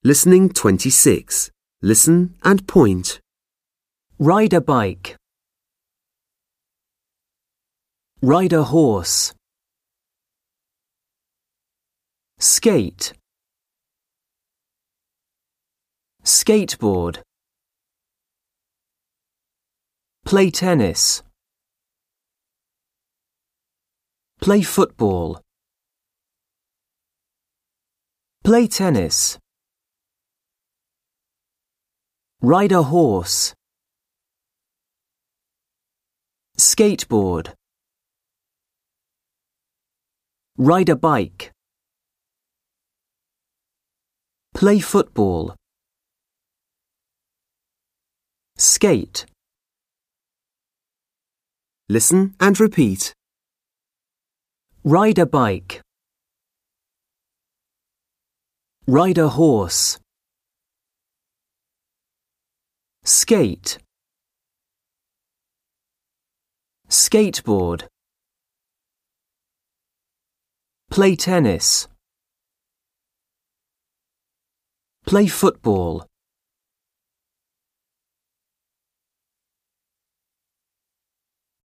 Listening 26. Listen and point. Ride a bike. Ride a horse. Skate. Skateboard. Play tennis. Play football. Play tennis. Ride a horse. Skateboard. Ride a bike. Play football. Skate. Listen and repeat. Ride a bike. Ride a horse. Skate. Skateboard. Play tennis. Play football.